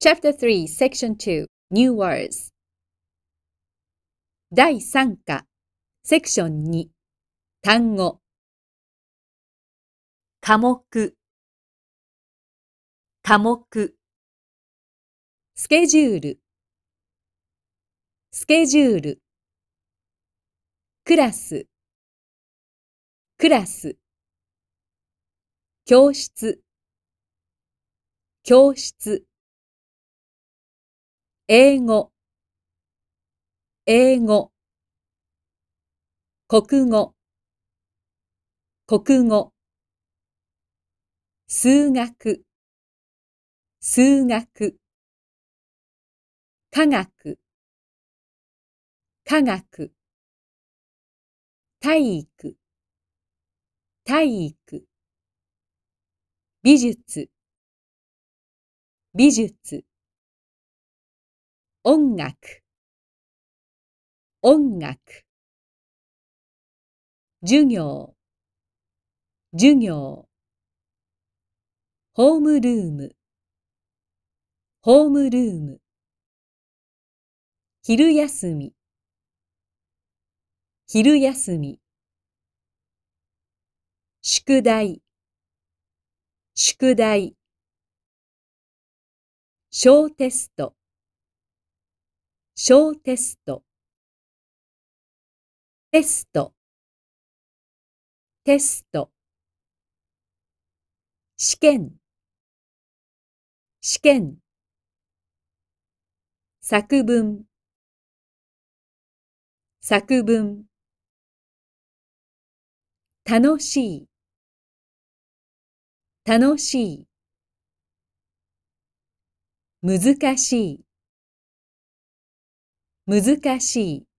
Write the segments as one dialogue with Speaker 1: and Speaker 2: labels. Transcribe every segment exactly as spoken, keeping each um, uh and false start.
Speaker 1: Chapter three, Section two, New Words だいさん課、セクションに、単語科目科目スケジュールスケジュールクラスクラス教室教室英語英語国語国語数学数学科学科学体育体育美術美術音楽音楽授業授業ホームルームホームルーム昼休み昼休み宿題宿題小テスト小テストテストテスト試験試験作文作文楽しい楽しい難しい難しい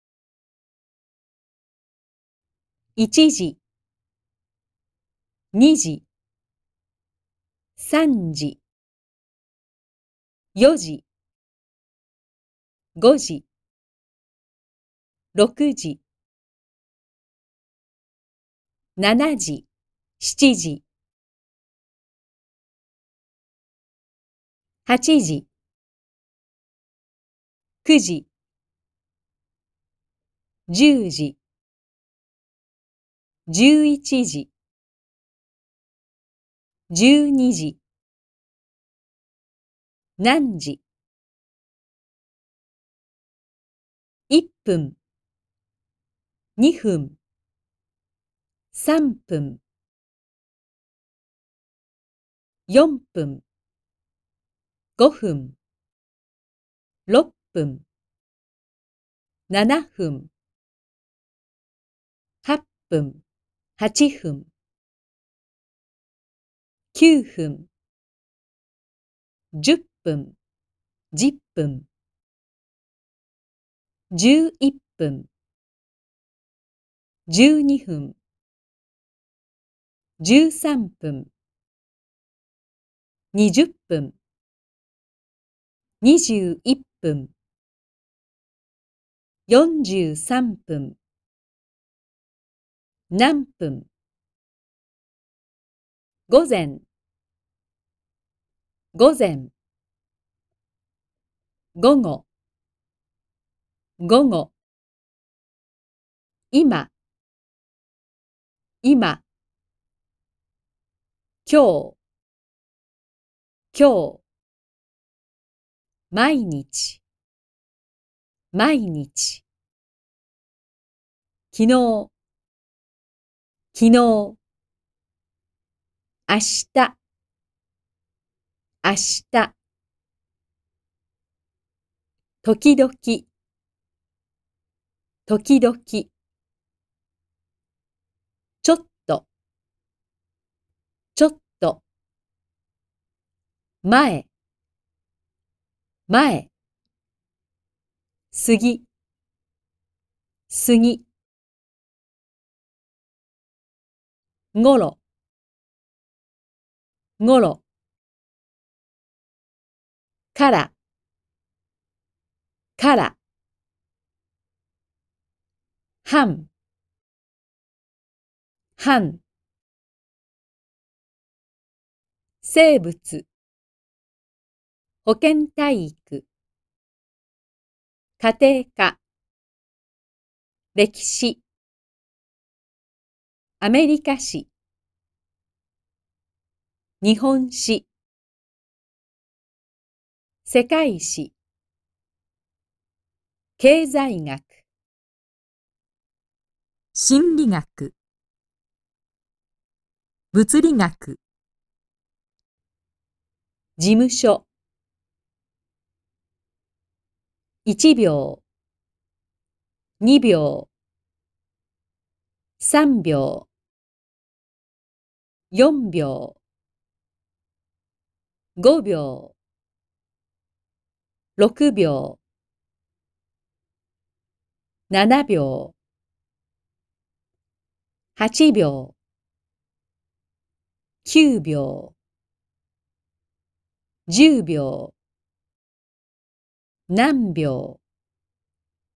Speaker 1: 一時二時三時四時五時六時七時七時八時九時十時十一時十二時何時一分二分三分四分五分六分七分八分八分九分十分十分十一分十二分十三分二十分二十一分四十三分何分午前午前午後午後今今今日今日毎日毎日昨日昨日明日明日時々時々ちょっとちょっと前前過ぎ過ぎごろごろからから半半生物保健体育、家庭科、歴史、アメリカ史、日本史、世界史、経済学、心理学、物理学、事務所、いちびょう、にびょう、さんびょう、よんびょう、ごびょう、ろくびょう、ななびょう、はちびょう、きゅうびょう、じゅうびょう、なんびょう、